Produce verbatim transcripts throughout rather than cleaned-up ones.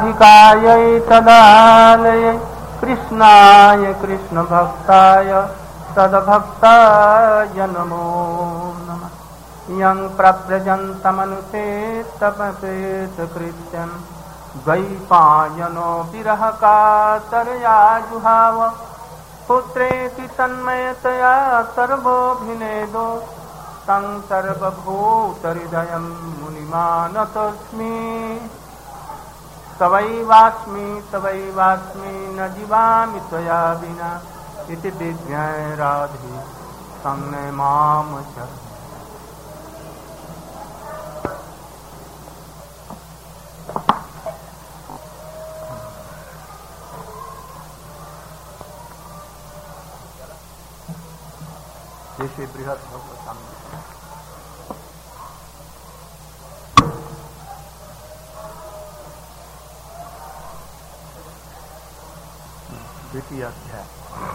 राधिकायै तदालये कृष्णाय कृष्णभक्ताय तद्भक्ताय नमो नमः। यं प्रव्रजन्तमनुपेतमपेतकृत्यं द्वैपायनो विरहकातरया जुहाव पुत्रेति तन्मयतया सर्वोऽभिनेदो तं सर्वभूतहृदयं मुनिमानतोऽस्मि। तवैवास्मि तवैवास्मि न जीवामि त्वया विना इति विज्ञाय राधे संज्ञे मां शरणं। जैसे बृहद भगवतम द्वितीय अध्याय।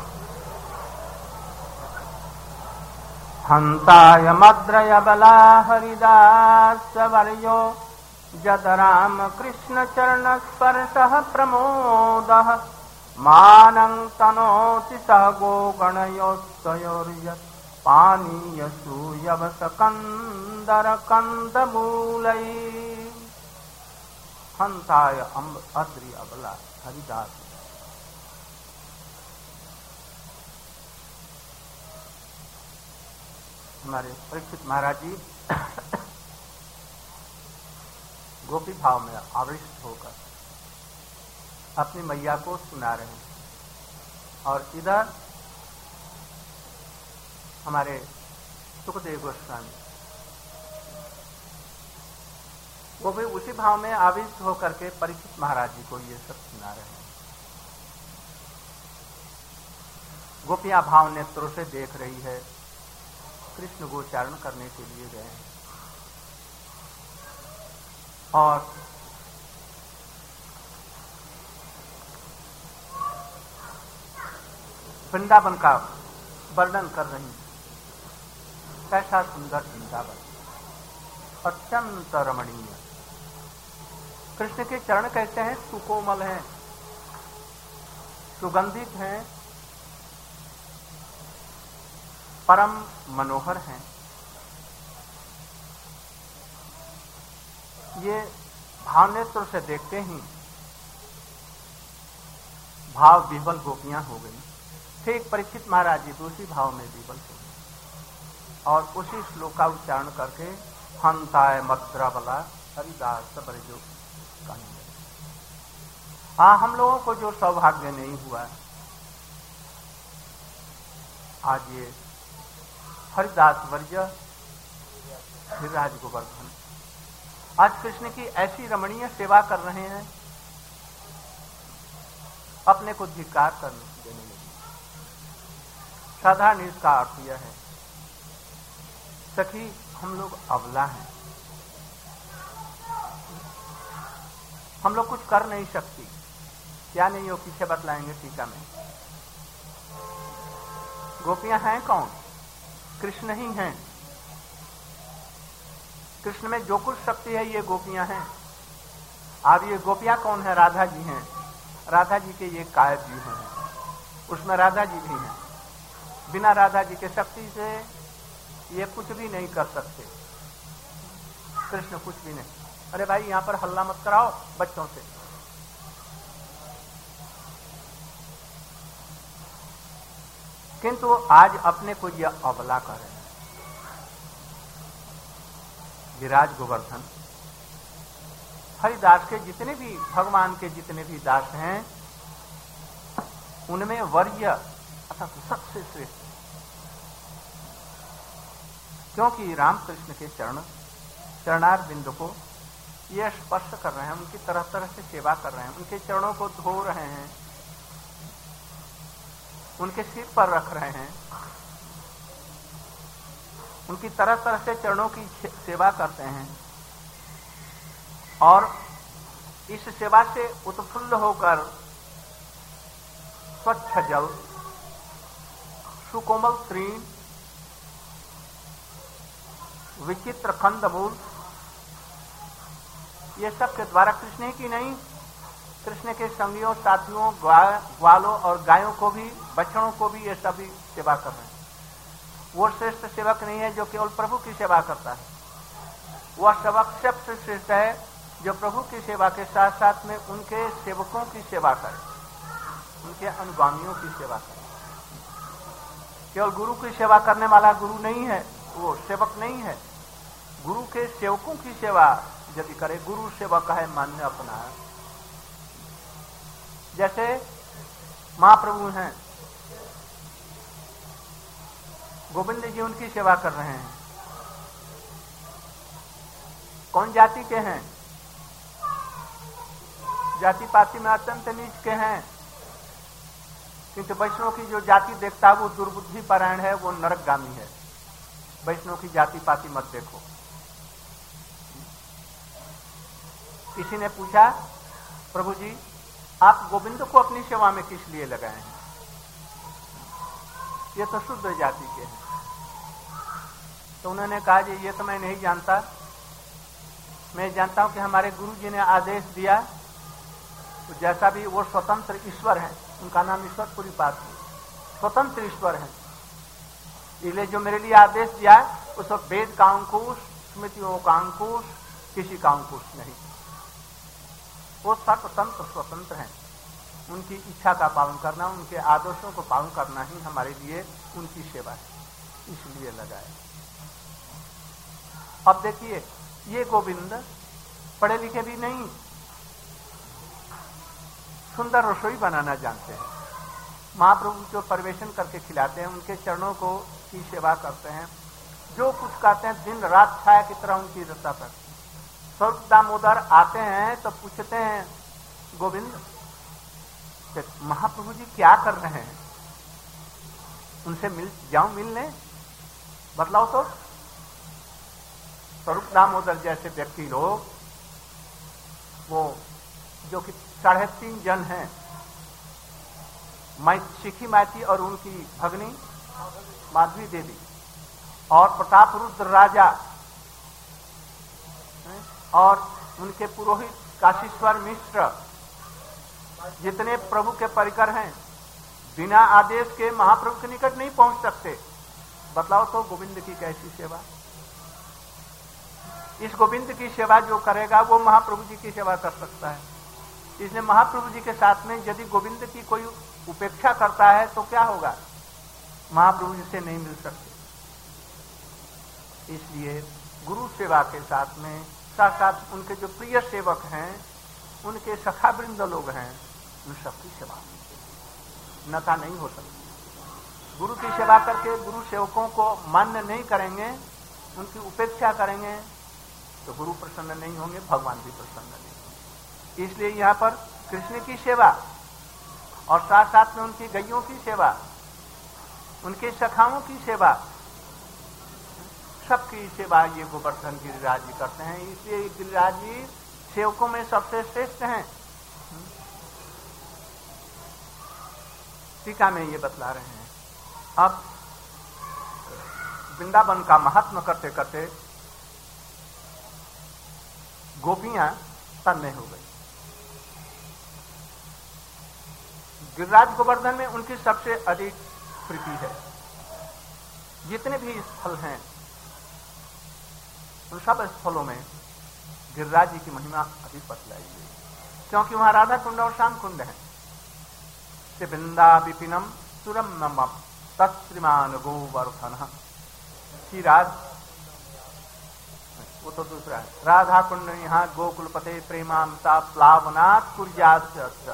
हंताय मद्रय बला हरिदास वर्यो जद राम कृष्ण चरण स्पर्शः प्रमोदः मानं तनोति सह गो गणयोस्तयोर्यत् पानीय सूयवस कंदर कंदमूलै। हंताय अद्रि अबला हरिदास हमारे परीक्षित महाराज जी गोपी भाव में आविष्ट होकर अपनी मैया को सुना रहे हैं और इधर हमारे सुखदेव गोस्वामी वो भी उसी भाव में आविष्ट होकर के परीक्षित महाराज जी को ये सब सुना रहे हैं। गोपियां भाव नेत्रों से देख रही है, कृष्ण गोचारण करने के लिए गए हैं और वृंदावन का वर्णन कर रही हैं। कैसा सुंदर वृंदावन, अत्यंत रमणीय। कृष्ण के चरण कैसे हैं? सुकोमल हैं, सुगंधित हैं, परम मनोहर हैं। ये भावनेत्र से देखते ही भाव विह्वल गोपियां हो गई। ठीक परीक्षित महाराज जी दूसरी भाव में विह्वल हो गए और उसी श्लोक का उच्चारण करके हंताय मद्रबला हरिदास बरजो कहेंगे। हाँ, हम लोगों को जो सौभाग्य नहीं हुआ आज ये हरिदास वर्य गिरिराज गोवर्धन आज कृष्ण की ऐसी रमणीय सेवा कर रहे हैं, अपने को धिक्कार करने देने लगे। साधारण इसका अर्थ यह है, सखी हम लोग अबला हैं, हम लोग कुछ कर नहीं सकती। क्या नहीं हो पीछे बतलाएंगे टीका में। गोपियां हैं कौन? कृष्ण ही हैं। कृष्ण में जो कुछ शक्ति है ये गोपियां हैं। अब ये गोपियां कौन है? राधा जी हैं। राधा जी के ये कायज भी हैं, उसमें राधा जी भी हैं। बिना राधा जी के शक्ति से ये कुछ भी नहीं कर सकते। कृष्ण कुछ भी नहीं। अरे भाई यहां पर हल्ला मत कराओ बच्चों से। किंतु आज अपने को यह अबला कर रहे हैं। गिरिराज गोवर्धन हरिदास के जितने भी भगवान के जितने भी दास हैं उनमें वर्य अर्थात सबसे श्रेष्ठ, क्योंकि रामकृष्ण के चरण चरणार बिंद को ये स्पर्श कर रहे हैं, उनकी तरह तरह से सेवा कर रहे हैं, उनके चरणों को धो रहे हैं, उनके सिर पर रख रहे हैं, उनकी तरह तरह से चरणों की सेवा करते हैं और इस सेवा से उत्फुल्ल होकर स्वच्छ जल, सुकोमल तृण, विचित्र कंदमूल, ये सब के द्वारा कृष्ण ही की नहीं कृष्ण के संगियों, साथियों, ग्वालों और गायों को भी, बछड़ों को भी ये सभी सेवा कर रहे हैं। वो श्रेष्ठ सेवक नहीं है जो केवल प्रभु की सेवा करता है। वह सेवक सबसे श्रेष्ठ है जो प्रभु की सेवा के साथ साथ में उनके सेवकों की सेवा करे, उनके अनुगामियों की सेवा करे। केवल गुरु की सेवा करने वाला गुरु नहीं है, वो सेवक नहीं है। गुरु के सेवकों की सेवा यदि करे, गुरु सेवक है मान्य अपना। जैसे महाप्रभु हैं, गोविंद जी उनकी सेवा कर रहे हैं। कौन जाति के हैं? जाति पाति में अत्यंत नीच के हैं, किंतु वैष्णव की जो जाति देखता है वो दुर्बुद्धि परायण है, वो नरकगामी है। वैष्णव की जाति पाति मत देखो। किसी ने पूछा, प्रभु जी आप गोविंद को अपनी सेवा में किस लिए लगाए हैं? ये तो शुद्ध जाति के हैं। तो उन्होंने कहा जी ये तो मैं नहीं जानता, मैं जानता हूं कि हमारे गुरु जी ने आदेश दिया, तो जैसा भी वो स्वतंत्र ईश्वर है, उनका नाम ईश्वरपुरी पास स्वतंत्र ईश्वर है, इसलिए जो मेरे लिए आदेश दिया उस वक्त वेद का अंकुश, स्मृतियों का अंकुश, किसी का अंकुश नहीं। वो सर्वतंत्र स्वतंत्र हैं। उनकी इच्छा का पालन करना, उनके आदर्शों को पालन करना ही हमारे लिए उनकी सेवा है, इसलिए लगाए। अब देखिए, ये गोविंद पढ़े लिखे भी नहीं, सुंदर रसोई बनाना जानते हैं। महाप्रभु जो परिवेशन करके खिलाते हैं, उनके चरणों को की सेवा करते हैं, जो कुछ कहते हैं दिन रात छाया की तरह उनकी रक्षा पर। स्वरूप दामोदर आते हैं तो पूछते हैं, गोविंद महाप्रभु जी क्या कर रहे हैं? उनसे मिल जाऊं, मिलने बतलाओ तो। स्वरूप दामोदर जैसे व्यक्ति लोग, वो जो कि साढ़े तीन जन हैं, शिखी माती और उनकी भगनी माधवी देवी और प्रताप रुद्र राजा और उनके पुरोहित काशीश्वर मिश्र, जितने प्रभु के परिकर हैं, बिना आदेश के महाप्रभु के निकट नहीं पहुंच सकते। बतलाओ तो गोविंद की कैसी सेवा? इस गोविंद की सेवा जो करेगा वो महाप्रभु जी की सेवा कर सकता है। इसलिए महाप्रभु जी के साथ में यदि गोविंद की कोई उपेक्षा करता है तो क्या होगा? महाप्रभु जी से नहीं मिल सकते। इसलिए गुरु सेवा के साथ में साथ साथ उनके जो प्रिय सेवक हैं, उनके सखा वृंद लोग हैं, उन सबकी सेवा नता नहीं हो सकती। गुरु की सेवा करके गुरु सेवकों को मान्य नहीं करेंगे, उनकी उपेक्षा करेंगे तो गुरु प्रसन्न नहीं होंगे, भगवान भी प्रसन्न नहीं होंगे। इसलिए यहाँ पर कृष्ण की सेवा और साथ साथ में उनकी गैयों की सेवा, उनके सखाओं की सेवा, सबकी सेवा ये गोवर्धन गिरिराज जी करते हैं। इसलिए गिरिराज जी सेवकों में सबसे श्रेष्ठ हैं। टीका में ये बतला रहे हैं। अब वृंदावन का महात्मा करते करते गोपियां तन्मय हो गई। गिरिराज गोवर्धन में उनकी सबसे अधिक प्रीति है। जितने भी स्थल हैं उन सब स्थलों में गिरिराज जी की महिमा अधिक बतलाई गई, क्योंकि वहां राधा कुंड और श्याम कुंड है। वृंदा विपिनम सुरम तत्श्रीमान गोवर्धन की राज, वो तो दूसरा है। राधा कुंड यहाँ गोकुलपते प्रेमामता प्लावनाथ कुर्यास,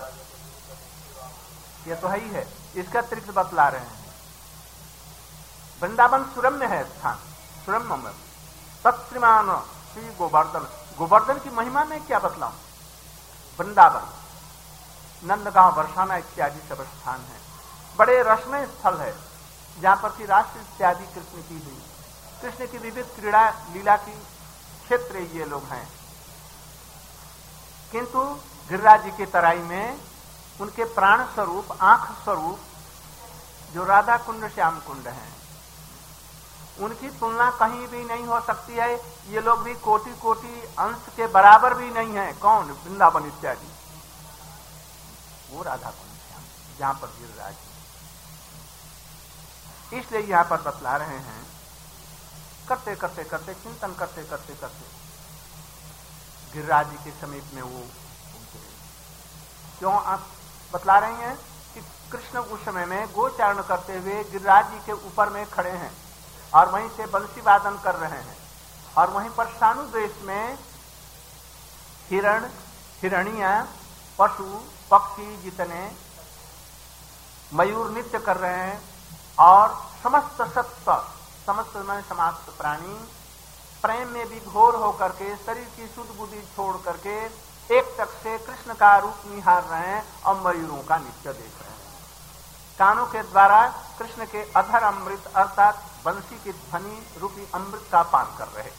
ये तो है ही है। इसका अतिरिक्त बतला रहे हैं। वृंदावन सुरम्य है स्थान, सुरम्य में तत्श्रीमान श्री गोवर्धन। गोवर्धन की महिमा में क्या बतलाऊं? वृंदावन, नंदगांव, बरसाना इत्यादि सब स्थान है। बड़े रसमय स्थल है जहां पर की राष्ट्र इत्यादि कृष्ण की हुई, कृष्ण की विविध क्रीड़ा लीला की क्षेत्र ये लोग हैं। किंतु गिरिराज जी की तराई में उनके प्राण स्वरूप, आंख स्वरूप जो राधा कुंड श्याम कुंड हैं, उनकी तुलना कहीं भी नहीं हो सकती है। ये लोग भी कोटि कोटि अंश के बराबर भी नहीं है। कौन? वृंदावन इत्यादि। वो राधा कुंड श्याम जहां पर गिरिराज। इसलिए यहां पर बतला रहे हैं, करते करते करते चिंतन करते करते करते गिरिराज जी के समीप में वो पहुंचे। क्यों आप बतला रही हैं कि कृष्ण उस समय में गोचारण करते हुए गिरिराज जी के ऊपर में खड़े हैं और वहीं से बंसी वादन कर रहे हैं, और वहीं पर सानु देश में हिरण, हिरणिया, पशु पक्षी जितने मयूर नृत्य कर रहे हैं, और समस्त सत्व, समस्त में समस्त प्राणी प्रेम में विभोर होकर के शरीर की शुद्ध बुद्धि छोड़ करके एक टक से कृष्ण का रूप निहार रहे हैं और मयूरों का नृत्य देख रहे हैं। कानों के द्वारा कृष्ण के अधर अमृत अर्थात बंसी की ध्वनि रूपी अमृत का पान कर रहे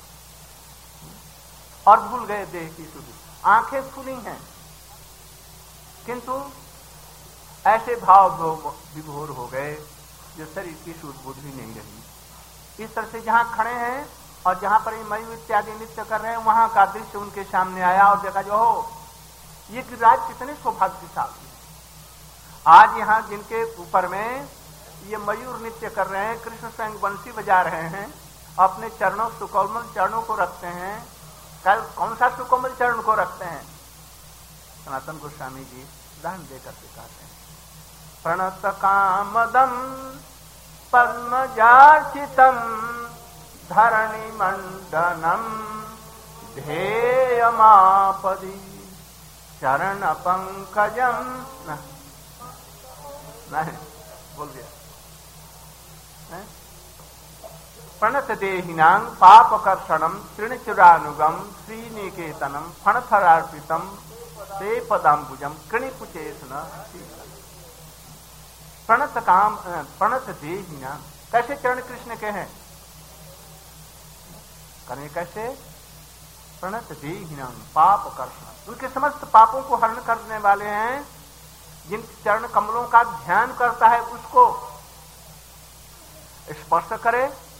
और भूल गए देह की शुद्धि। आंखें खुली हैं किंतु ऐसे भाव विभोर हो गए जो शरीर की शुद्ध बुद्धि नहीं रही। इस तरह से जहां खड़े हैं और जहां पर मयूर इत्यादि नृत्य कर रहे हैं, वहां का दृश्य उनके सामने आया और देखा जो हो ये गिरिराज कितने सौभाग्यशाली। आज यहाँ जिनके ऊपर में ये मयूर नृत्य कर रहे हैं, कृष्ण स्वयं बंसी बजा रहे हैं, अपने चरणों सुकोमल चरणों को रखते हैं। कल कौन सा सुकोमल चरण को रखते हैं? सनातन गोस्वामी जी उदाहरण देकर के कहते हैं, प्रणत कामदम पद्मजार्चितम धरणि मंडनम ध्येयमापदि चरण पंकजम। नहीं बोल दिया। प्रणत देहिनां पापकर्षणम त्रिणचुरानुगम श्रीनिकेतनम फणफरार्पितम ते पदाम्बुजम कृणिपुचेसन। प्रणत काम प्रणत देहिनां, कैसे चरण कृष्ण के हैं? करें कैसे? प्रणत देहिनां पापकर्षण, उनके समस्त पापों को हरण करने वाले हैं। जिन चरण कमलों का ध्यान करता है उसको स्पर्श करे,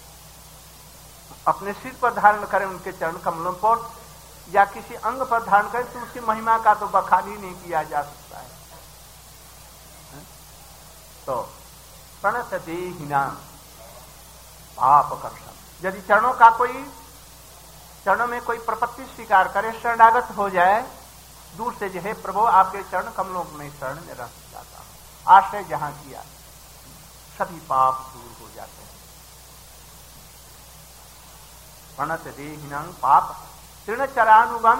अपने सिर पर धारण करे उनके चरण कमलों पर, या किसी अंग पर धारण करे तो उसकी महिमा का तो बखान ही नहीं किया जा सकता है। तो प्रणत देहिनां पापकर्षण, यदि चरणों का कोई चरणों में कोई प्रपत्ति स्वीकार करे, शरणागत हो जाए, दूर से जो है प्रभु आपके चरण कमलों में शरण में रह जाता हूं, आश्रय जहां किया सभी पाप दूर हो जाते हैं। प्रणत देहिनां पाप तृणचरानुगम,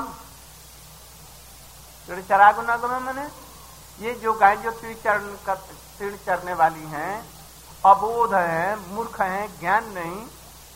तृणचरानुगम माने ये जो गाय जो तीर्ण चरण कर तीर्ण चरने वाली हैं, अबोध हैं, मूर्ख हैं, ज्ञान नहीं,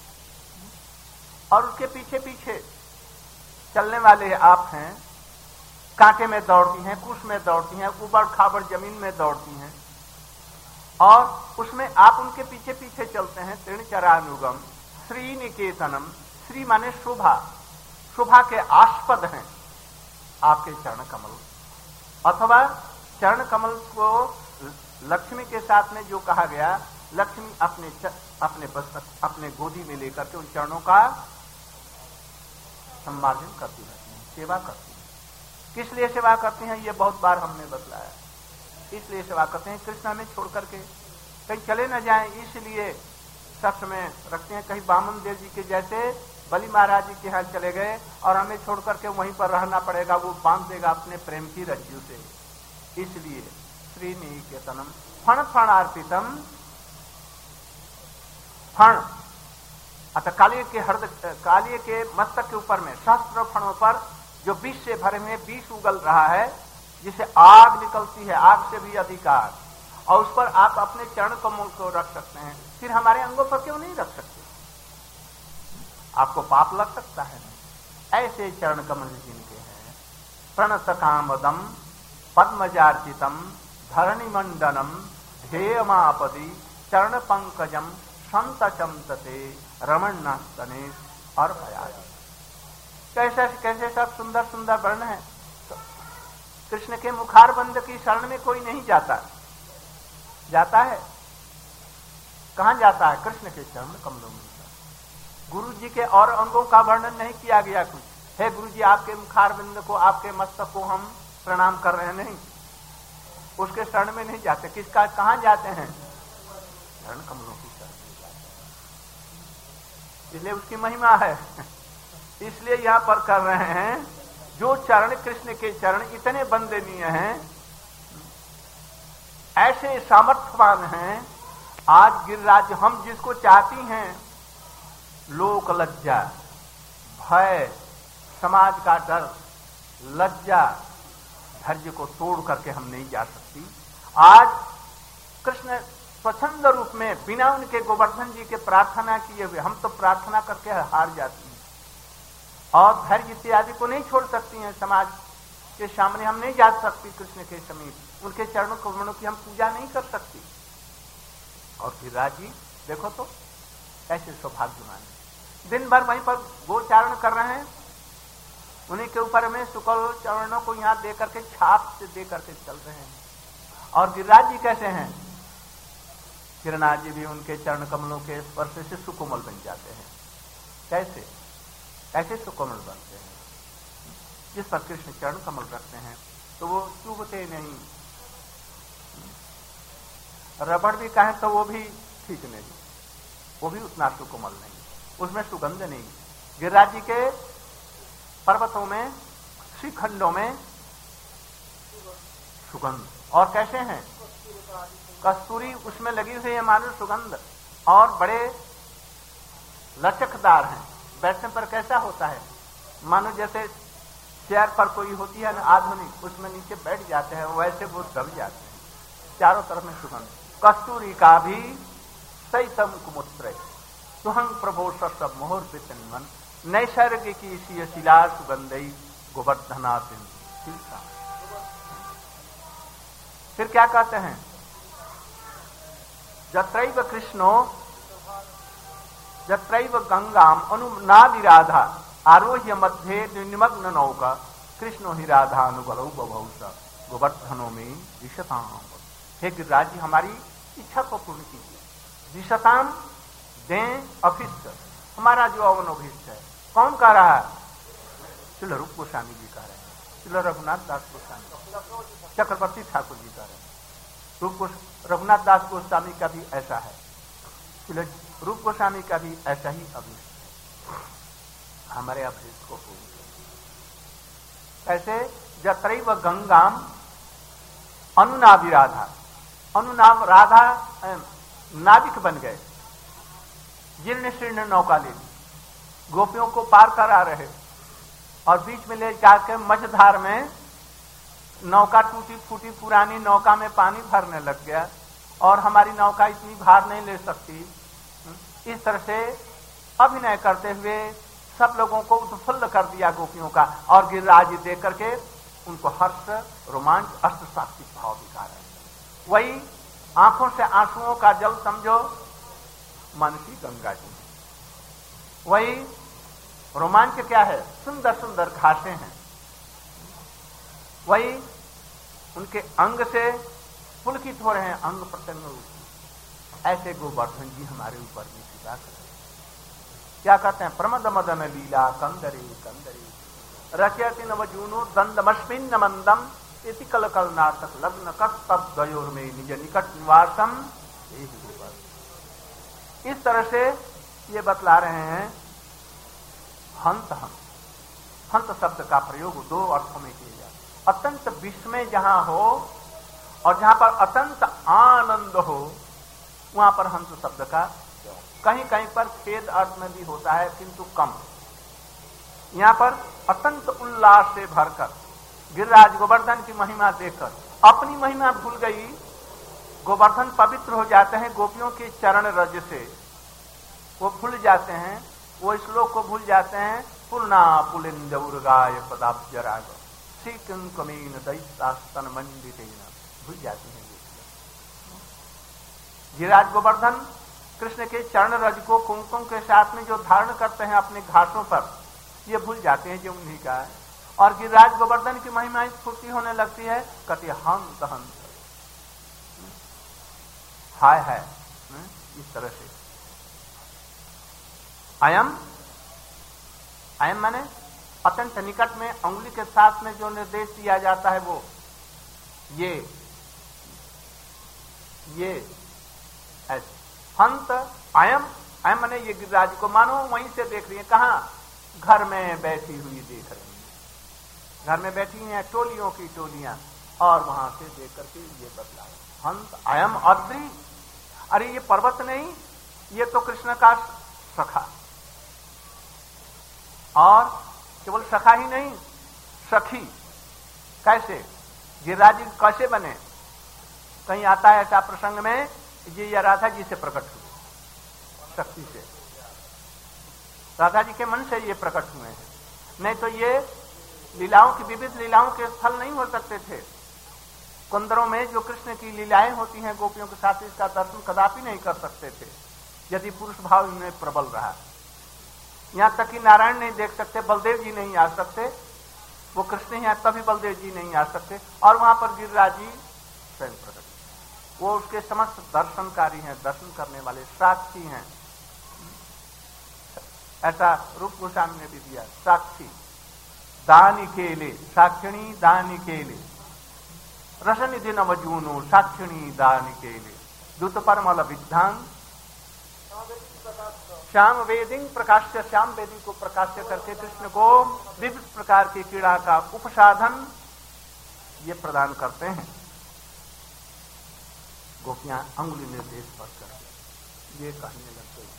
और उसके पीछे पीछे चलने वाले आप हैं, कांटे में दौड़ती हैं, कुश में दौड़ती हैं, उबड़ खाबड़ जमीन में दौड़ती हैं, और उसमें आप उनके पीछे पीछे चलते हैं। तृणचरानुगम श्रीनिकेतनम, श्री माने शोभा, शोभा के आस्पद हैं आपके चरण कमल, अथवा चरण कमल को लक्ष्मी के साथ में जो कहा गया, लक्ष्मी अपने च, अपने बस अपने गोदी में लेकर के उन चरणों का सम्मार्जन करती रहती हैं, सेवा करती हैं। किस लिए सेवा करती हैं ये बहुत बार हमने बतलाया। इसलिए सेवा करते हैं कृष्ण हमें छोड़ करके कहीं चले न जाएं, इसलिए सख्त में रखते हैं। कहीं बामन देव जी के जैसे बलि महाराज जी के यहाँ चले गए और हमें छोड़ करके वहीं पर रहना पड़ेगा, वो बांध देगा अपने प्रेम की रज्जू से। इसलिए श्रीनिकेतनम फण फण अर्पितम, फण अतः कालिए के हृदय कालिए के मस्तक के ऊपर में सहस्त्र फणों पर जो विष से भरे हुए विष उगल रहा है, जिसे आग निकलती है, आग से भी अधिक आग, और उस पर आप अपने चरण कमल को रख सकते हैं, फिर हमारे अंगों पर क्यों नहीं रख सकते? आपको पाप लग सकता है। ऐसे चरण कमल जिनके हैं, प्रणत कामदम पद्मजार्चितम धरणि मंडनम ध्येयमापदि चरण पंकजम संतचमतते रमणनास्तने और भयादि। कैसे कैसे सब सुंदर सुंदर वर्ण है। तो कृष्ण के मुखार बंद की शरण में कोई नहीं जाता, जाता है कहां जाता है? कृष्ण के चरण कमलों में। गुरु जी के और अंगों का वर्णन नहीं किया गया कुछ, हे गुरु जी आपके मुखार बिंद को, आपके मस्तक को हम प्रणाम कर रहे हैं, नहीं। उसके शरण में नहीं जाते। किसका कहां जाते हैं? चरण कमलों की शरण में जाते हैं, इसलिए उसकी महिमा है। इसलिए यहां पर कर रहे हैं, जो चरण कृष्ण के चरण इतने वंदनीय हैं, ऐसे सामर्थ्यवान हैं। आज गिरिराज हम जिसको चाहती हैं, लोक लज्जा, भय, समाज का डर, लज्जा, धैर्य को तोड़ करके हम नहीं जा सकती। आज कृष्ण स्वच्छंद रूप में बिना उनके गोवर्धन जी के प्रार्थना किए हुए, हम तो प्रार्थना करके हार जाती हैं और धैर्य इत्यादि को नहीं छोड़ सकती हैं। समाज के सामने हम नहीं जा सकती, कृष्ण के समीप उनके चरणों कमलों की हम पूजा नहीं कर सकती। और गिरिराज जी देखो तो कैसे सौभाग्यवान है, दिन भर वहीं पर गोचारण कर रहे हैं, उन्हीं के ऊपर में शुक्ल चरणों को यहां दे करके, छाप से दे करके चल रहे हैं। और गिरिराज जी कैसे हैं? गिरिराज जी भी उनके चरण कमलों के स्पर्श से सुकोमल बन जाते हैं। कैसे कैसे सुकोमल बनते हैं? जिस पर कृष्ण चरण कमल रखते हैं तो वो चुभते नहीं। रबड़ भी कहें तो वो भी ठीक नहीं, वो भी उतना सुकोमल नहीं, उसमें सुगंध नहीं। गिरिराज जी के पर्वतों में, श्रीखंडों में सुगंध। और कैसे हैं? कस्तूरी उसमें लगी हुई है, मानो सुगंध, और बड़े लचकदार हैं। बैठने पर कैसा होता है, मानो जैसे चेयर पर कोई होती है ना आधुनिक, उसमें नीचे बैठ जाते हैं, वैसे वो दब जाते हैं। चारों तरफ में सुगंध। कस्तूरी का भी सैतम कुमुत्र सुहंग प्रभो सब मोहर पितन नैसर्गिकी सी शिला सुगंधई गोवर्धनातिन। फिर क्या कहते हैं? जत्रैव कृष्णो जत्रैव गंगाम अनुनादि राधा आरोह्य मध्य निमग्न नौका कृष्णो ही राधा अनुगलौ बभौसा गोवर्धनों में विशताम। हे गिरिराज जी, हमारी इच्छा को पूर्ण कीजिए। विशताम दें अभिष्ट, हमारा जो अवनोभिष्ट है। कौन कह रहा है? श्रील रूप गोस्वामी जी कह रहे हैं, श्रील रघुनाथ दास गोस्वामी, चक्रवर्ती ठाकुर जी कह रहे हैं। रूप रघुनाथ दास गोस्वामी का भी ऐसा है, श्रील रूप गोस्वामी का भी ऐसा ही अभिष्ट। हमारे अभिष्ट को पूर्ण कैसे? जत्रैव गंगाम अनुनाभि राधा, अनुनाभ राधा नाविक बन गए, जीर्ण शीर्ण नौका ले ली, गोपियों को पार करा रहे, और बीच में ले जाकर मझधार में नौका टूटी फूटी पुरानी नौका में पानी भरने लग गया, और हमारी नौका इतनी भार नहीं ले सकती। इस तरह से अभिनय करते हुए सब लोगों को उत्फुल्ल कर दिया गोपियों का। और गिरिराज देख करके उनको हर्ष, रोमांच, अष्टसात्विक भाव दिखा रहे। वही आंखों से आंसुओं का जल समझो मानसी गंगा जी। वही रोमांच क्या है? सुंदर सुंदर घासें हैं। वही उनके अंग से पुलकित हो रहे हैं, अंग प्रत्यंग रूप। ऐसे गोवर्धन जी हमारे ऊपर भी कृपा करें। क्या कहते हैं? प्रमद मदन लीला कंदरे कंदरे रचयति नवजूनो दंदमस्मिन मंदम इति कल कल नाटक लग्न कस्तब गयोर में निज निकट निवासम। इस तरह से ये बतला रहे हैं। हंत हंत हंत शब्द का प्रयोग दो अर्थों में किया जाता। अत्यंत विस्मय जहां हो और जहां पर अत्यंत आनंद हो, वहां पर हंस शब्द का, कहीं कहीं पर खेद अर्थ में भी होता है किंतु कम। यहां पर अत्यंत उल्लास से भरकर गिरिराज गोवर्धन की महिमा देखकर अपनी महिमा भूल गई। गोवर्धन पवित्र हो जाते हैं गोपियों के चरण रज से, वो भूल जाते हैं, वो श्लोक को भूल जाते हैं। पूर्णा पुलिंद उर्गाय पदाब्जराग श्रीकिं कमीन दैतास्तन मंडितेन, भूल जाते हैं। गिरिराज गोवर्धन कृष्ण के चरण रज को कुमकुम के साथ में जो धारण करते हैं अपने घासों पर, ये भूल जाते हैं जो उन्हीं का है। और गिरिराज गोवर्धन की महिमा स्फूर्ति होने लगती है, कहते हंत हंत हाय हाय। इस तरह से अयम अयम माने अत्यंत निकट में, अंगुली के साथ में जो निर्देश दिया जाता है वो ये ये ऐसे हंत अयम अयम माने ये गिरिराज को मानो वहीं से देख रही है। कहां? घर में बैठी हुई देख रही है। घर में बैठी हैं टोलियों की टोलियां और वहां से देख करके ये बदला हंत अयम अद्रि। अरे ये पर्वत नहीं, ये तो कृष्ण का सखा। और केवल सखा ही नहीं, सखी। कैसे? गिरिराज जी कैसे बने? कहीं आता है ऐसा प्रसंग में, ये राधा जी से प्रकट हुए, शक्ति से। राधा जी के मन से ये प्रकट हुए हैं, नहीं तो ये लीलाओं की विविध लीलाओं के स्थल नहीं हो सकते थे। कुंदरों में जो कृष्ण की लीलाएं होती हैं गोपियों के साथ, इसका दर्शन कदापि नहीं कर सकते थे यदि पुरुष भाव इनमें प्रबल रहा। यहां तक कि नारायण नहीं देख सकते, बलदेव जी नहीं आ सकते, वो कृष्ण ही तभी बलदेव जी नहीं आ सकते। और वहां पर गिरिराज जी स्वयं प्रकट, वो उसके समस्त दर्शनकारी हैं, दर्शन करने वाले साक्षी हैं। ऐसा रूप गोस्वामी ने भी दिया, साक्षी दानी केले, साक्षिणी दानी केले, रसनिधि नवजूनो साक्षिणी दानी केले, दूत परमल विद्धांग श्याम वेदिंग प्रकाश्य, श्याम वेदी को प्रकाश्य करके कृष्ण को विविध प्रकार की क्रीड़ा का उपसाधन ये प्रदान करते हैं। गोपियां अंगुली निर्देश पर कर ये कहने लग गई,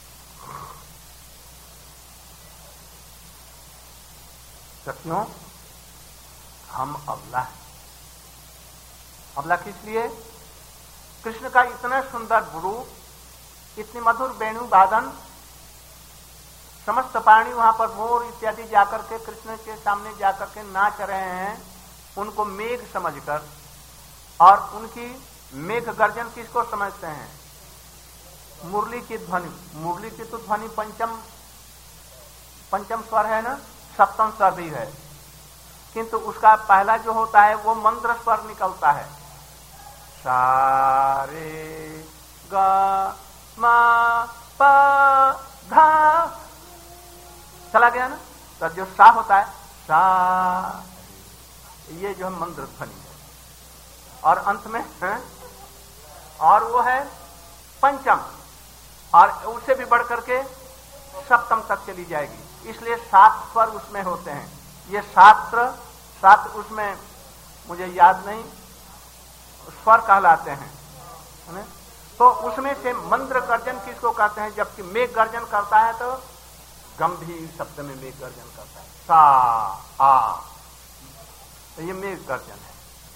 सखियों हम अबला हैं। अबला किस लिए? कृष्ण का इतना सुंदर रूप, इतनी मधुर वेणु वादन, समस्त प्राणी वहां पर मोर इत्यादि जाकर के कृष्ण के सामने जाकर के नाच रहे हैं, उनको मेघ समझकर। और उनकी मेघ गर्जन किसको समझते हैं? मुरली की ध्वनि। मुरली की तो ध्वनि पंचम पंचम स्वर है ना, सप्तम स्वर भी है, किंतु उसका पहला जो होता है वो मंद्र स्वर निकलता है। सा रे गा मा पा धा, चला गया ना। तो जो सा होता है सा, ये जो है मंद्र ध्वनि है। और अंत में है और वो है पंचम, और उससे भी बढ़ करके सप्तम तक चली जाएगी। इसलिए सात स्वर उसमें होते हैं। ये सात सात उसमें मुझे याद नहीं स्वर कहलाते हैं, है? तो उसमें से मंद्र गर्जन किसको कहते हैं? जबकि मेघ गर्जन करता है तो गंभीर शब्द में मेघ गर्जन करता है, सा आ, तो ये मेघ गर्जन है।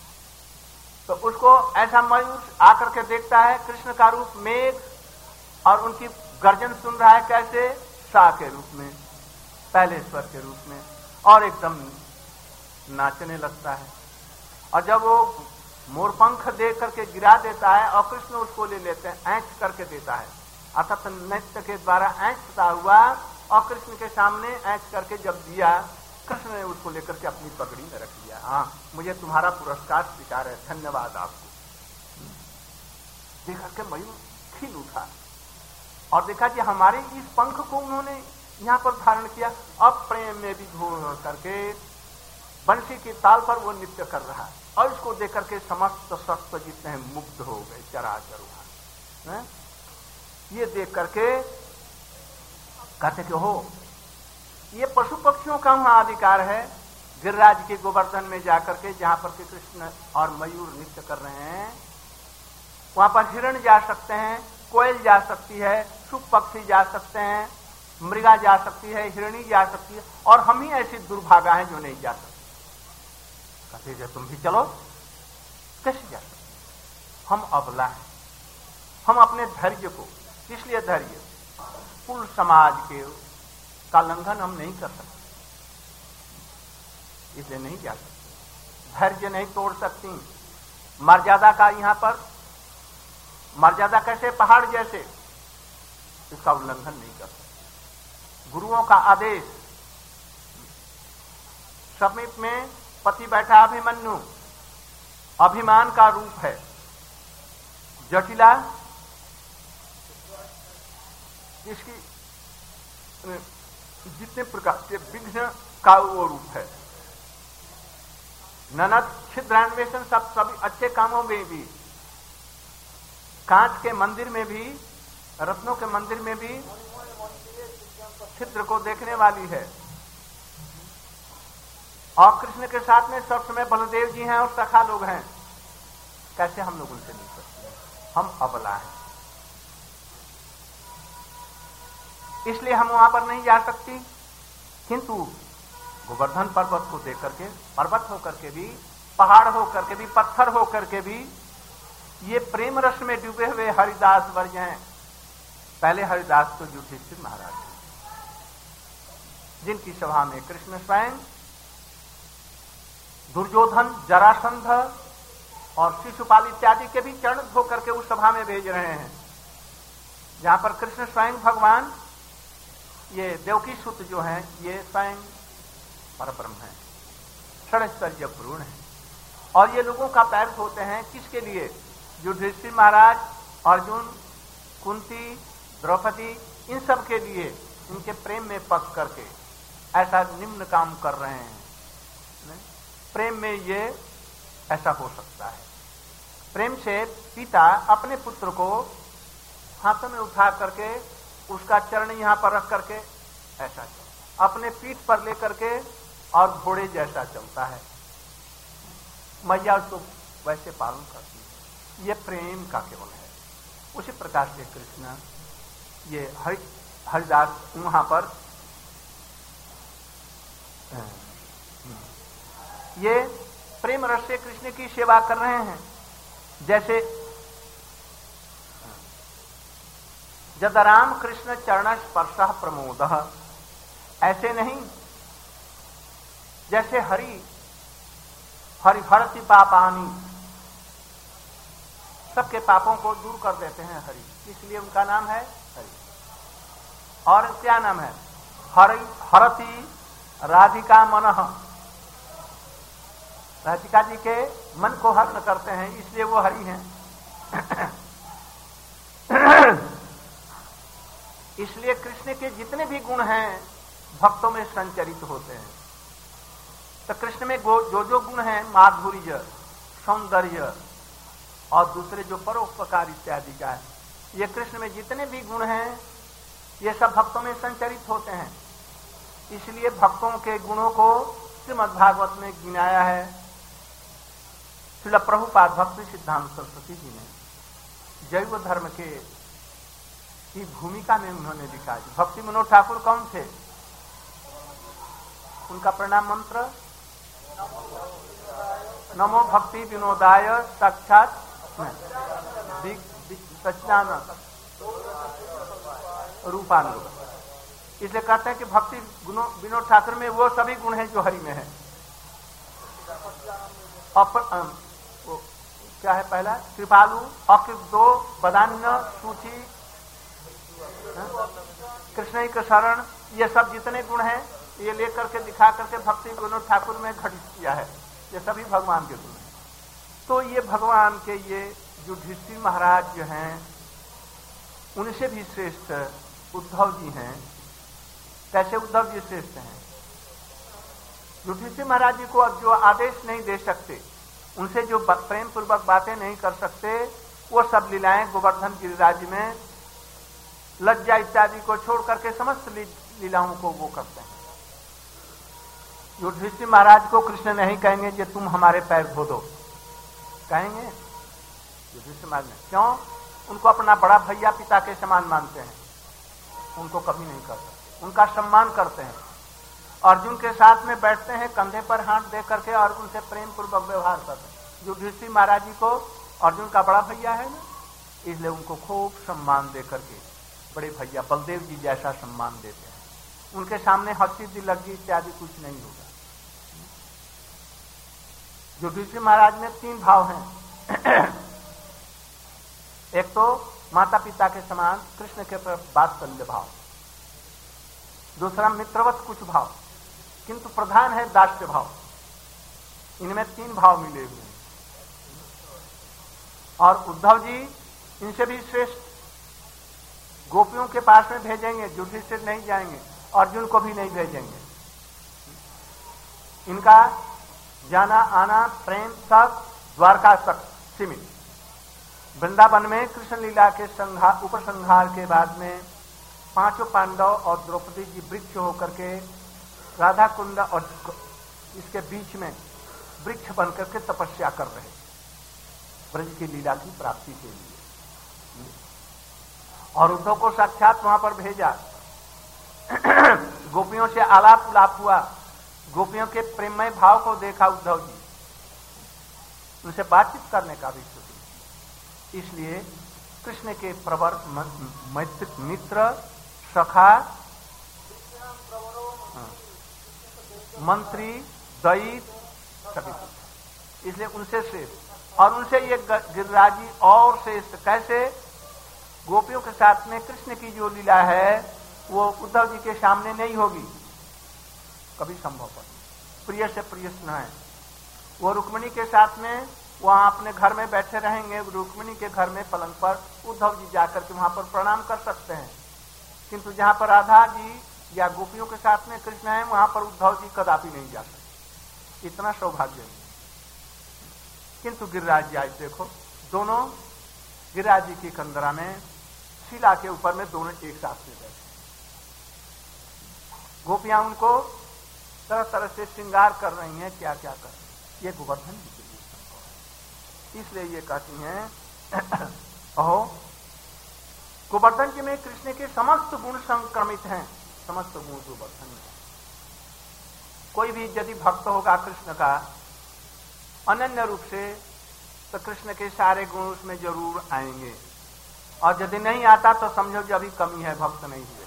तो उसको ऐसा मयूर आकर के देखता है, कृष्ण का रूप मेघ, और उनकी गर्जन सुन रहा है कैसे? सा के रूप में, पहले स्वर के रूप में, और एकदम नाचने लगता है। और जब वो मोरपंख दे करके गिरा देता है और कृष्ण उसको ले लेते हैं, ऐंठ करके देता है, अर्थात नृत्य के द्वारा ऐंठता हुआ, और कृष्ण के सामने ऐंठ करके जब दिया, कृष्ण ने उसको लेकर के अपनी पगड़ी में रख लिया। हाँ, मुझे तुम्हारा पुरस्कार स्वीकार है, धन्यवाद आपको। देखकर के मयूर खिल उठा और देखा कि हमारे इस पंख को उन्होंने यहां पर धारण किया। अब प्रेम में भी घोर करके बंसी की ताल पर वो नृत्य कर रहा है, और इसको देख करके समस्त सत्व जितने हैं मुग्ध हो गए, चराचर हुआ। ये देख करके कहते कि हो, ये पशु पक्षियों का वहां अधिकार है। गिरिराज के गोवर्धन में जाकर के जहां पर के कृष्ण और मयूर नृत्य कर रहे हैं, वहां पर हिरण जा सकते हैं, कोयल जा सकती है, शुक पक्षी जा सकते हैं, मृगा जा सकती है, हिरणी जा सकती है, और हम ही ऐसी दुर्भागा हैं जो नहीं जा सकते। कहते जो तुम भी चलो, कैसे जा सकते? हम अबला हैं। हम अपने धैर्य को, इसलिए धैर्य कुल समाज के का लंघन हम नहीं कर सकते, इसलिए नहीं जा सकते। धैर्य नहीं तोड़ सकती। मर्यादा का यहां पर मर्यादा कैसे? पहाड़ जैसे, इसका उल्लंघन नहीं कर सकते। गुरुओं का आदेश, समीप में पति बैठा अभिमन्यु, अभिमान का रूप है। जटिला इसकी जितने प्रकार के विघ्न का वो रूप है। ननद छिद्रान्वेषण, सब सभी अच्छे कामों में भी कांच के मंदिर में भी, रत्नों के मंदिर में भी छिद्र को देखने वाली है। और कृष्ण के साथ में सब समय बलदेव जी हैं और सखा लोग हैं। कैसे हम लोग उनसे मिल सकते हैं? हम अबला हैं, इसलिए हम वहां पर नहीं जा सकती। किंतु गोवर्धन पर्वत को देख करके, पर्वत होकर के भी, पहाड़ होकर के भी, पत्थर होकर के भी, ये प्रेम रस में डूबे हुए हरिदास वर्ग हैं। पहले हरिदास तो युधिष्ठिर महाराज, जिनकी सभा में कृष्ण स्वयं दुर्योधन, जरासंध और शिशुपाल इत्यादि के भी चरण धो करके उस सभा में भेज रहे हैं, जहां पर कृष्ण स्वयं भगवान, ये देवकी सुत जो हैं, ये स्वयं परब्रह्म है, षडैश्वर्य पूर्ण है। और ये लोगों का पैर धोते हैं किसके लिए? युधिष्ठिर महाराज, अर्जुन, कुंती, द्रौपदी, इन सब के लिए, इनके प्रेम में पक करके ऐसा निम्न काम कर रहे हैं। प्रेम में ये ऐसा हो सकता है। प्रेम से पिता अपने पुत्र को हाथों में उठा करके उसका चरण यहां पर रख करके ऐसा चलता, अपने पीठ पर लेकर के, और घोड़े जैसा चलता है। मैया उसको वैसे पालन करती है। ये प्रेम का केवल है। उसी प्रकार से कृष्ण ये हरि हरिदास वहां पर ये प्रेम रस से कृष्ण की सेवा कर रहे हैं। जैसे जदराम कृष्ण चरण स्पर्श प्रमोद, ऐसे नहीं जैसे हरि हरिहरति पापानी, सबके पापों को दूर कर देते हैं हरि, इसलिए उनका नाम है हरि। और क्या नाम है? हरि हरति राधिका मनः, राधिका जी के मन को हरण करते हैं, इसलिए वो हरि हैं। इसलिए कृष्ण के जितने भी गुण हैं भक्तों में संचरित होते हैं। तो कृष्ण में जो जो गुण हैं, माधुर्य, सौंदर्य और दूसरे जो परोपकार इत्यादि का है, ये कृष्ण में जितने भी गुण हैं ये सब भक्तों में संचरित होते हैं। इसलिए भक्तों के गुणों को श्रीमद् भागवत में गिनाया है। श्रील प्रभुपाद भक्ति सिद्धांत सरस्वती जी ने जैव धर्म के की भूमिका में उन्होंने लिखा। भक्ति मनोहर ठाकुर कौन थे? उनका प्रणाम मंत्र नमो भक्ति विनोदाय साक्षात सच्चिदानंद रूपानुरूप। इसलिए कहते हैं कि भक्ति विनोद ठाकुर में वो सभी गुण हैं जो हरि में है। अपर, वो क्या है? पहला कृपालु, अकृतो, बदान्य, सूची, कृष्ण के शरण, ये सब जितने गुण हैं ये लेकर के दिखा करके भक्ति विनोद ठाकुर में घटित किया है। ये सभी भगवान के गुण हैं। तो ये भगवान के ये युधिष्ठिर महाराज जो हैं, उनसे भी श्रेष्ठ उद्धव जी हैं। कैसे उद्धव जी श्रेष्ठ हैं? युधिष्ठिर महाराज जी को अब जो आदेश नहीं दे सकते, उनसे जो प्रेम पूर्वक बातें नहीं कर सकते, वो सब लीलाएं गोवर्धन गिरिराज में लज्जा इत्यादि को छोड़ करके समस्त लीलाओं को वो करते हैं। युधिष्ठिर महाराज को कृष्ण नहीं कहेंगे कि तुम हमारे पैर धो दो, कहेंगे युधिष्ठिर महाराज ने? क्यों? उनको अपना बड़ा भैया पिता के समान मानते हैं, उनको कभी नहीं करते, उनका सम्मान करते हैं। अर्जुन के साथ में बैठते हैं, कंधे पर हाथ दे करके अर्जुन से प्रेम पूर्वक व्यवहार करते हैं। युधिष्ठिर महाराज जी को अर्जुन का बड़ा भैया है ना, इसलिए उनको खूब सम्मान दे करके बड़े भैया बलदेव जी जैसा सम्मान देते हैं। उनके सामने हंसी दिलगी इत्यादि कुछ नहीं होगा। युधिष्ठिर महाराज में तीन भाव हैं। एक तो माता पिता के समान कृष्ण के वात्सल्य भाव, दूसरा मित्रवत कुछ भाव, किंतु प्रधान है दास्य भाव। इनमें तीन भाव मिले हुए हैं। और उद्धव जी इनसे भी श्रेष्ठ, गोपियों के पास में भेजेंगे, युधिष्ठिर नहीं जाएंगे, अर्जुन को भी नहीं भेजेंगे। इनका जाना आना प्रेम सब द्वारका तक सीमित, वृंदावन में कृष्ण लीला के संहार उपसंहार के बाद में पांचों पांडव और द्रौपदी जी वृक्ष होकर के राधा कुंड और इसके बीच में वृक्ष बनकर के तपस्या कर रहे ब्रज की लीला की प्राप्ति के लिए। और उद्धव को साक्षात वहां पर भेजा, गोपियों से आलाप उलाप हुआ, गोपियों के प्रेममय भाव को देखा उद्धव जी, उनसे बातचीत करने का भी सोची। इसलिए कृष्ण के प्रवर मित्र सखा मंत्री दैत सभी कुछ, इसलिए उनसे श्रेष्ठ। और उनसे ये गिरिराजी और श्रेष्ठ कैसे? गोपियों के साथ में कृष्ण की जो लीला है वो उद्धव जी के सामने नहीं होगी, कभी संभव पर प्रिय से प्रिय स्नेह है। वो रुक्मिणी के साथ में वहां अपने घर में बैठे रहेंगे, रुक्मिणी के घर में पलंग पर उद्धव जी जाकर के वहां पर प्रणाम कर सकते हैं, किंतु जहां पर राधा जी या गोपियों के साथ में कृष्ण है वहां पर उद्धव जी कदापि नहीं जा सकते, इतना सौभाग्य नहीं। किंतु गिरिराज जी आज देखो, दोनों गिरिराज जी की कंदरा में शिला के ऊपर में दोनों एक साथ में बैठे, गोपियां उनको तरह तरह से श्रृंगार कर रही हैं, क्या क्या कर रही हैं। ये गोवर्धन जी के लिए संभव है। इसलिए ये कहती हैं अहो गोवर्धन जी में कृष्ण के समस्त गुण संक्रमित हैं, समस्त गुण गोवर्धन में। कोई भी यदि भक्त होगा कृष्ण का अनन्य रूप से तो कृष्ण के सारे गुण उसमें जरूर आएंगे, और यदि नहीं आता तो समझो कि अभी कमी है, भक्त नहीं हुए।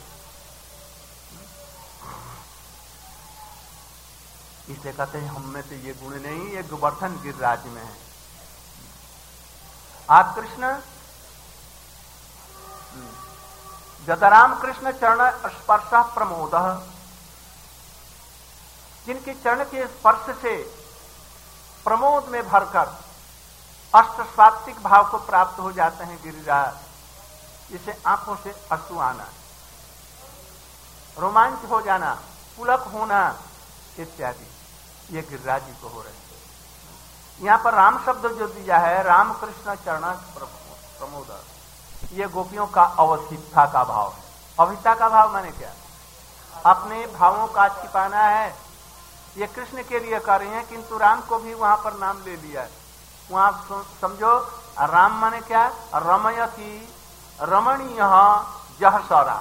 इसलिए कहते हैं हम में से ये गुण नहीं, ये गोवर्धन गिरिराज में है। आज कृष्ण जदराम कृष्ण चरण स्पर्श प्रमोद, जिनके चरण के स्पर्श से प्रमोद में भरकर अष्ट स्वात्विक भाव को प्राप्त हो जाते हैं गिरिराज, जिसे आंखों से अश्रु आना, रोमांच हो जाना, पुलक होना इत्यादि, ये गिरिराज जी को हो रहे हैं। यहां पर राम शब्द जो दिया है, राम कृष्ण चरण प्रमोद, ये गोपियों का अवधिकता का भाव है। अवधिकता का भाव माने क्या? अपने भावों का छिपाना है। ये कृष्ण के लिए कर रहे हैं, किंतु राम को भी वहां पर नाम ले लिया है। वहां समझो राम माने क्या? रमयति रमणीय जह स राम,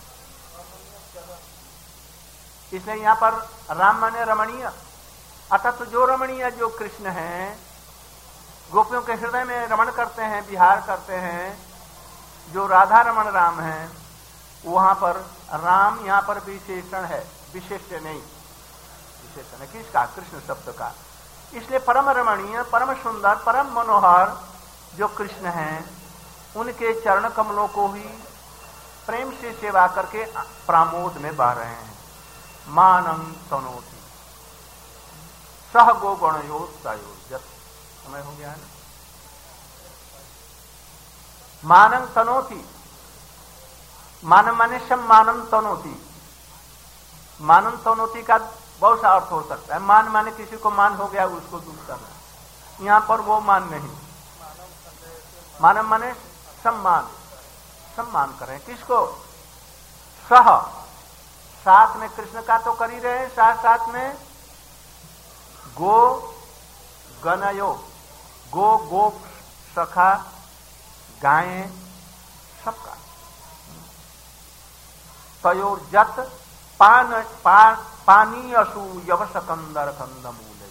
इसलिए यहां पर राम माने रमणीय, अर्थात तो जो रमणीय जो कृष्ण हैं, गोपियों के हृदय में रमण करते हैं, विहार करते हैं, जो राधा रमण राम हैं, वहां पर राम यहां पर विशेषण है, विशेष नहीं, विशेषण है किसका? कृष्ण शब्द का। इसलिए परम रमणीय, परम सुंदर, परम मनोहर जो कृष्ण हैं, उनके चरण कमलों को ही प्रेम से सेवा करके प्रामोद में बह रहे हैं। मानम तनोति सह गो गणयोत्सायोजत, समय हो गया है ना। मानम तनोति, मानम माने सम्मानम तनोति, मानम तनोति का बहुत सा अर्थ हो सकता है। मान माने किसी को मान हो गया उसको दूर करना, यहां पर वो मान नहीं। मानम माने सम्मान, सम्मान करें किसको? सह, साथ में कृष्ण का तो कर ही रहे, साथ साथ में गो गणयो, गो गोप सखा गायें सबका, तयोर जत पान पा, पानी असु यवस कंदर कंदमूल,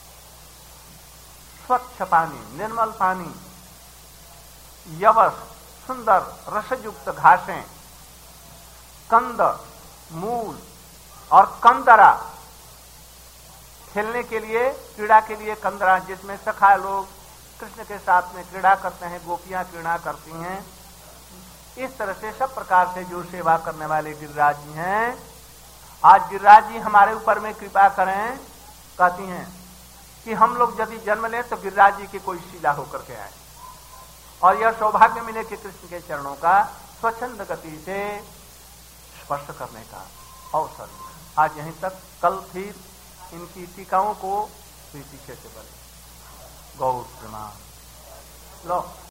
स्वच्छ पानी, निर्मल पानी, यवस सुंदर रसयुक्त घासें, कंद मूल और कंदरा, खेलने के लिए, क्रीड़ा के लिए कंदरा, जिसमें सखा लोग कृष्ण के साथ में क्रीड़ा करते हैं, गोपियां क्रीड़ा करती हैं। इस तरह से सब प्रकार से जो सेवा करने वाले गिरिराज जी हैं, आज गिरिराज जी हमारे ऊपर में कृपा करें। कहती हैं कि हम लोग यदि जन्म लें तो गिरिराज जी की कोई शिला होकर के आए, और यह सौभाग्य मिले कि कृष्ण के चरणों का स्वच्छंद गति से स्पर्श करने का अवसर। आज यहीं तक, कल फिर इनकी टीकाओं को फिर पीछे से बढ़े। गौर प्रणाम। लो